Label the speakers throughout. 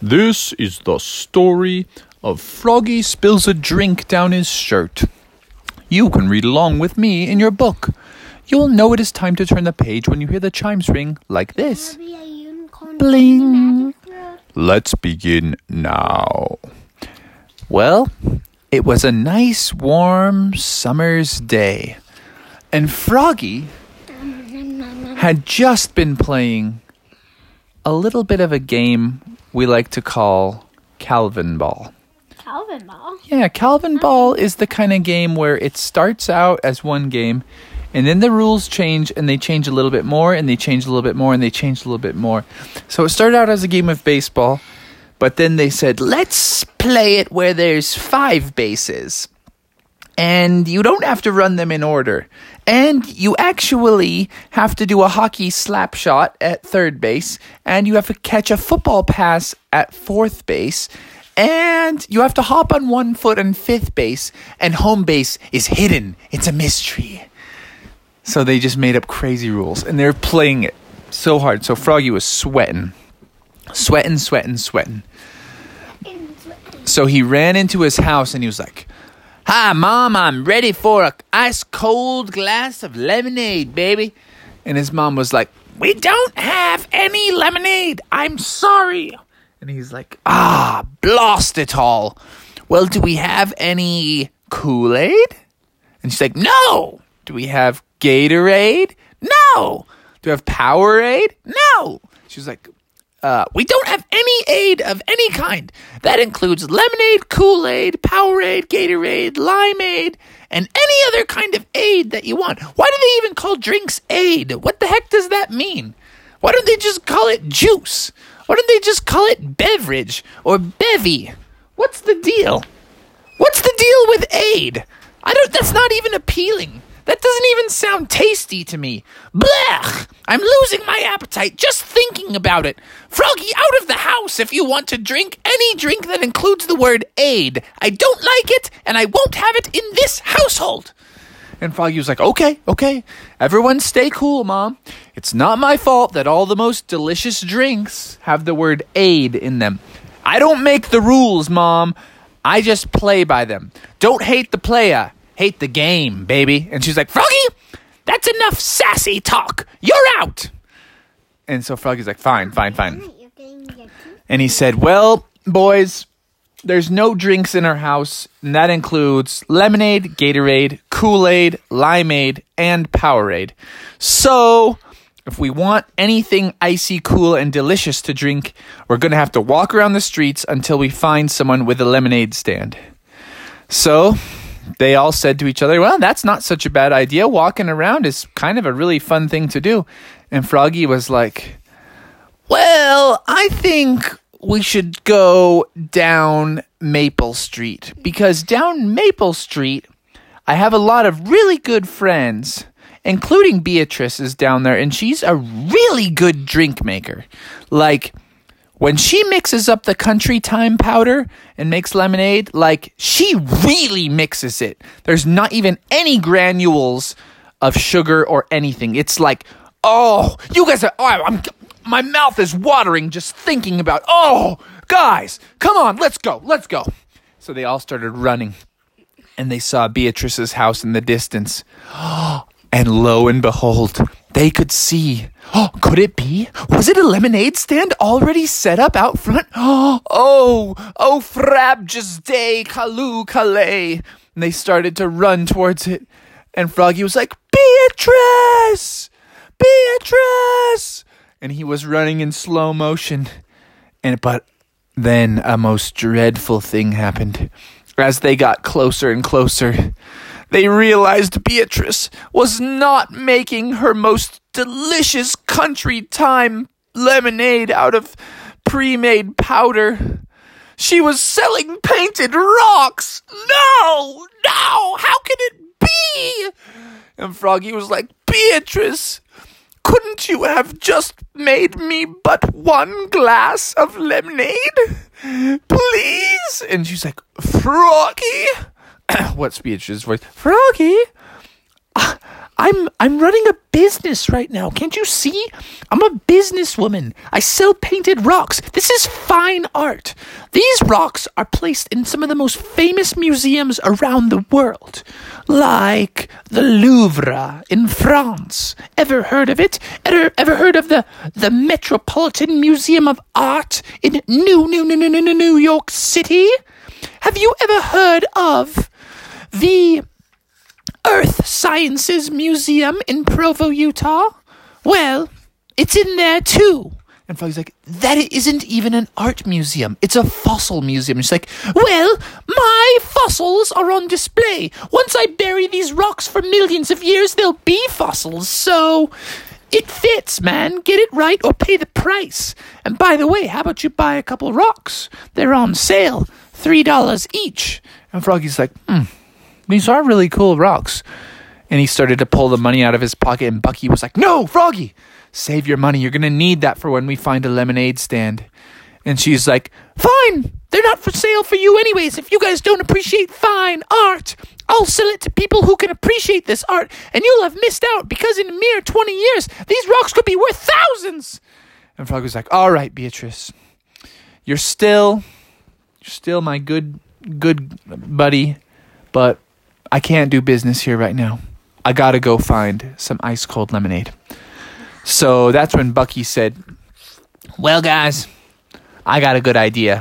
Speaker 1: This is the story of Froggy spills a drink down his shirt. You can read along with me in your book. You'll know it is time to turn the page when you hear the chimes ring like this. Bling! Let's begin now. Well, it was a nice warm summer's day, and Froggy had just been playing a little bit of a game we like to call Calvin Ball.
Speaker 2: Calvin Ball?
Speaker 1: Yeah, Calvin Ball is the kind of game where it starts out as one game, and then the rules change, and they change a little bit more, and they change a little bit more, and they change a little bit more. So it started out as a game of baseball, but then they said, let's play it where there's 5 bases. And you don't have to run them in order. And you actually have to do a hockey slap shot at third base. And you have to catch a football pass at fourth base. And you have to hop on one foot on fifth base. And home base is hidden. It's a mystery. So they just made up crazy rules. And they're playing it so hard. So Froggy was sweating. Sweating. So he ran into his house and he was like, "Hi, Mom, I'm ready for a ice-cold glass of lemonade, baby." And his mom was like, "We don't have any lemonade. I'm sorry." And he's like, blast it all. "Well, do we have any Kool-Aid?" And she's like, "No." "Do we have Gatorade?" "No." "Do we have Powerade?" "No." She was like, "We don't have any aid of any kind. That includes lemonade, Kool-Aid, Powerade, Gatorade, Limeade, and any other kind of aid that you want." Why do they even call drinks aid? What the heck does that mean? Why don't they just call it juice? Why don't they just call it beverage or bevy? What's the deal? What's the deal with aid? That's not even appealing. That doesn't even sound tasty to me. Blech! I'm losing my appetite just thinking about it. Froggy, out of the house if you want to drink any drink that includes the word aid. I don't like it, and I won't have it in this household. And Froggy was like, okay. Everyone stay cool, Mom. It's not my fault that all the most delicious drinks have the word aid in them. I don't make the rules, Mom. I just play by them. Don't hate the player. Hate the game, baby. And she's like, "Froggy, that's enough sassy talk. You're out." And so Froggy's like, fine. And he said, "Well, boys, there's no drinks in our house, and that includes lemonade, Gatorade, Kool-Aid, Limeade, and Powerade. So if we want anything icy, cool, and delicious to drink, we're going to have to walk around the streets until we find someone with a lemonade stand." So they all said to each other, "Well, that's not such a bad idea. Walking around is kind of a really fun thing to do." And Froggy was like, "Well, I think we should go down Maple Street, because down Maple Street, I have a lot of really good friends, including Beatrice is down there, and she's a really good drink maker. Like, when she mixes up the country thyme powder and makes lemonade, like, she really mixes it. There's not even any granules of sugar or anything. It's like, you guys are, my mouth is watering just thinking about, guys, come on, let's go. So they all started running, and they saw Beatrice's house in the distance. And lo and behold, they could see. Could it be? Was it a lemonade stand already set up out front? Frabjous day, Kalu Calais. And they started to run towards it. And Froggy was like, Beatrice! And he was running in slow motion. But then a most dreadful thing happened. As they got closer and closer, they realized Beatrice was not making her most delicious country thyme lemonade out of pre-made powder. She was selling painted rocks. No, how can it be? And Froggy was like, "Beatrice, couldn't you have just made me but one glass of lemonade? Please?" And she's like, "Froggy." What's Beatrice's voice? "Froggy, I'm running a business right now. Can't you see? I'm a businesswoman. I sell painted rocks. This is fine art. These rocks are placed in some of the most famous museums around the world, like the Louvre in France. Ever heard of it? Ever heard of the Metropolitan Museum of Art in New York City? Have you ever heard of the Earth Sciences Museum in Provo, Utah? Well, it's in there too. And Froggy's like, that isn't even an art museum. It's a fossil museum. She's like, well, my fossils are on display. Once I bury these rocks for millions of years, they'll be fossils. So it fits, man. Get it right or pay the price. And by the way, how about you buy a couple rocks? They're on sale, $3 each. And Froggy's like, these are really cool rocks. And he started to pull the money out of his pocket, and Bucky was like, no, Froggy, save your money. You're going to need that for when we find a lemonade stand. And she's like, fine, they're not for sale for you anyways. If you guys don't appreciate fine art, I'll sell it to people who can appreciate this art, and you'll have missed out because in a mere 20 years, these rocks could be worth thousands. And Froggy was like, all right, Beatrice, you're still my good buddy, but I can't do business here right now. I gotta go find some ice cold lemonade. So that's when Bucky said, well, guys, I got a good idea.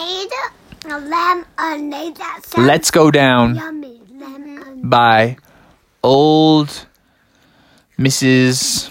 Speaker 2: Lemonade, that sounds
Speaker 1: let's go down
Speaker 2: yummy.
Speaker 1: by old Mrs.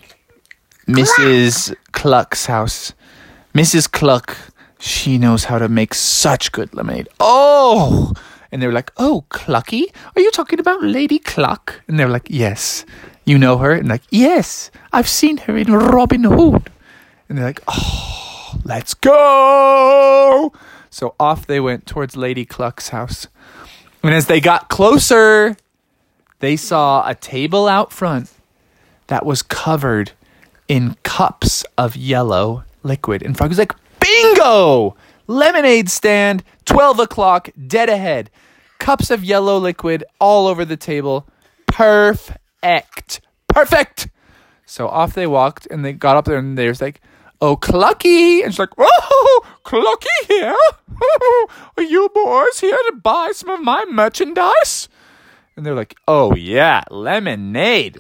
Speaker 1: Cluck's house. Mrs. Cluck, she knows how to make such good lemonade. Oh! And they were like, oh, Clucky? Are you talking about Lady Cluck? And they were like, yes. You know her? And like, yes, I've seen her in Robin Hood. And they're like, oh, let's go. So off they went towards Lady Cluck's house. And as they got closer, they saw a table out front that was covered in cups of yellow liquid. And Frog was like, bingo! Lemonade stand, 12 o'clock, dead ahead. Cups of yellow liquid all over the table. Perfect. So off they walked, and they got up there, and they was like, oh, Clucky. And she's like, oh, Clucky here? Are you boys here to buy some of my merchandise? And they're like, oh, yeah, lemonade.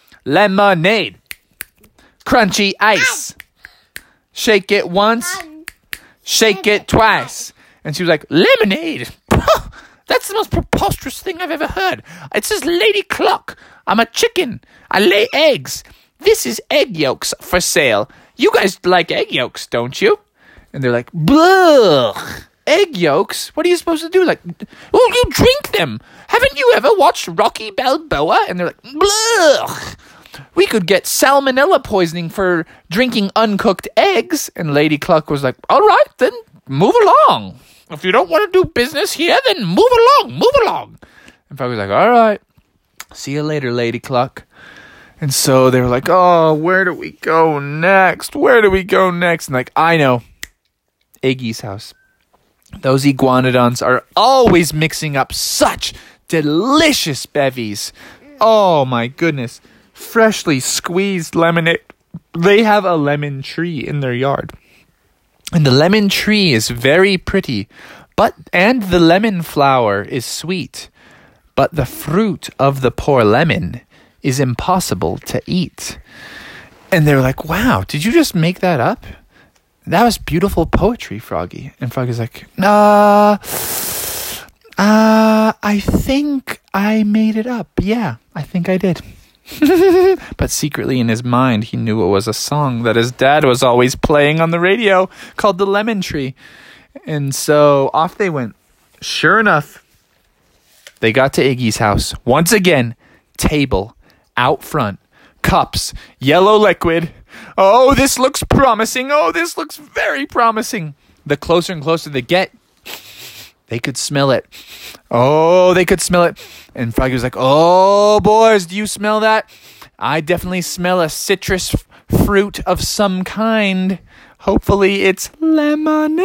Speaker 1: Crunchy ice. Shake it once. Shake it twice. And she was like, lemonade? That's the most preposterous thing I've ever heard. It says Lady Cluck. I'm a chicken. I lay eggs. This is egg yolks for sale. You guys like egg yolks, don't you? And they're like, blech. Egg yolks? What are you supposed to do? Like, well, you drink them. Haven't you ever watched Rocky Balboa? And they're like, blech. We could get salmonella poisoning for drinking uncooked eggs. And Lady Cluck was like, all right, then move along. If you don't want to do business here, then move along. And Frog was like, all right, see you later, Lady Cluck. And so they were like, oh, where do we go next? And like, I know, Iggy's house. Those iguanodons are always mixing up such delicious bevies. Oh, my goodness. Freshly squeezed lemonade. They have a lemon tree in their yard. And the lemon tree is very pretty, and the lemon flower is sweet, but the fruit of the poor lemon is impossible to eat. And they're like, wow, did you just make that up? That was beautiful poetry, Froggy. And Froggy's like, I think I made it up. Yeah, I think I did. But secretly in his mind, he knew it was a song that his dad was always playing on the radio called The Lemon Tree. And so off they went. Sure enough, they got to Iggy's house. Once again, table out front, cups, yellow liquid. Oh, this looks promising. Oh, this looks very promising. The closer and closer they get, they could smell it. Oh, they could smell it. And Froggy was like, oh, boys, do you smell that? I definitely smell a citrus fruit of some kind. Hopefully it's lemonade.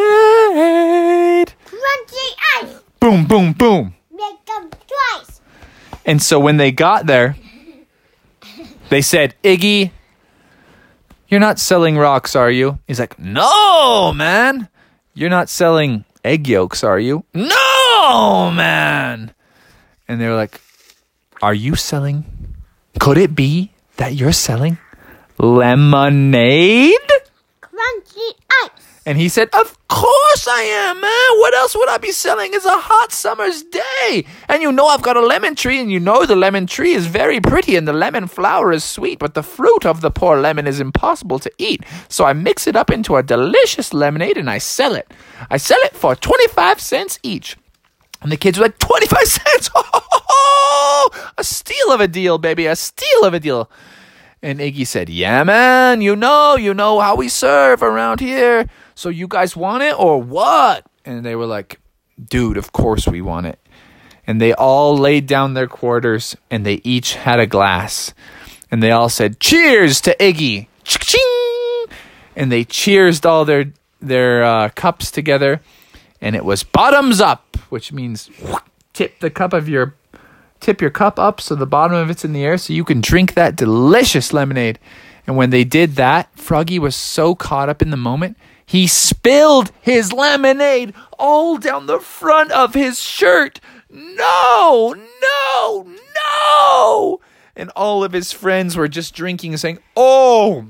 Speaker 2: Crunchy ice.
Speaker 1: Boom, boom, boom.
Speaker 2: Make them twice.
Speaker 1: And so when they got there, They said, Iggy, you're not selling rocks, are you? He's like, no, man. You're not selling egg yolks, are you? No, man. And they were like, are you selling? Could it be that you're selling lemonade?
Speaker 2: Crunchy ice.
Speaker 1: And he said, of course I am, man. What else would I be selling? It's a hot summer's day. And you know I've got a lemon tree, and you know the lemon tree is very pretty, and the lemon flower is sweet, but the fruit of the poor lemon is impossible to eat. So I mix it up into a delicious lemonade, and I sell it. I sell it for 25 cents each. And the kids were like, 25 cents? Oh, a steal of a deal, baby, a steal of a deal. And Iggy said, yeah, man, you know how we serve around here. So you guys want it or what? And they were like, dude, of course we want it. And they all laid down their quarters, and they each had a glass. And they all said, cheers to Iggy. Ching! And they cheersed all their cups together. And it was bottoms up, which means tip your cup up so the bottom of it's in the air so you can drink that delicious lemonade. And when they did that, Froggy was so caught up in the moment, he spilled his lemonade all down the front of his shirt. No! And all of his friends were just drinking and saying, oh,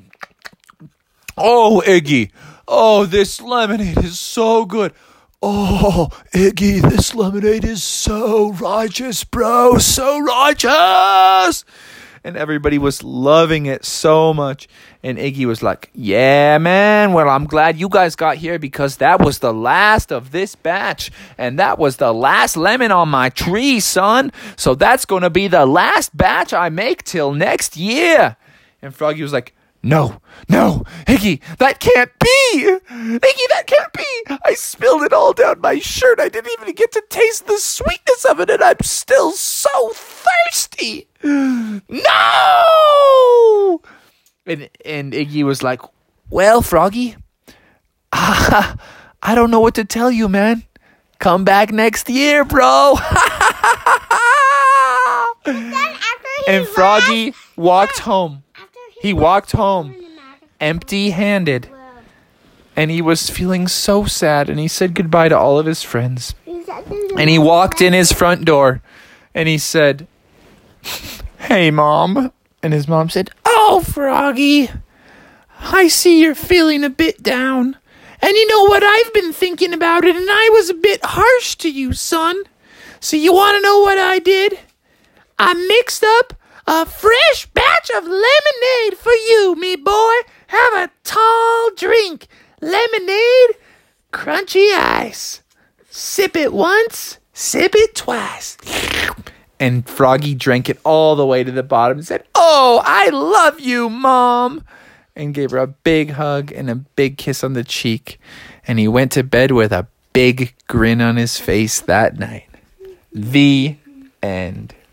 Speaker 1: Iggy, oh, this lemonade is so good. Oh, Iggy, this lemonade is so righteous, bro, so righteous. And everybody was loving it so much. And Iggy was like, yeah, man, well, I'm glad you guys got here because that was the last of this batch. And that was the last lemon on my tree, son. So that's going to be the last batch I make till next year. And Froggy was like, no, Iggy, that can't be. Iggy, that can't be. I spilled it all down my shirt. I didn't even get to taste the sweetness of it, and I'm still so thirsty. No! And Iggy was like, well, Froggy, I don't know what to tell you, man. Come back next year, bro. And Froggy walked home. He walked home empty-handed, and he was feeling so sad, and he said goodbye to all of his friends. And he walked in his front door, and he said, hey, Mom. And his mom said, oh, Froggy, I see you're feeling a bit down. And you know what? I've been thinking about it, and I was a bit harsh to you, son. So you want to know what I did? I mixed up a fresh batch of lemonade for you, me boy. Have a tall drink. Lemonade, crunchy ice. Sip it once, sip it twice. And Froggy drank it all the way to the bottom and said, oh, I love you, Mom. And gave her a big hug and a big kiss on the cheek. And he went to bed with a big grin on his face that night. The end.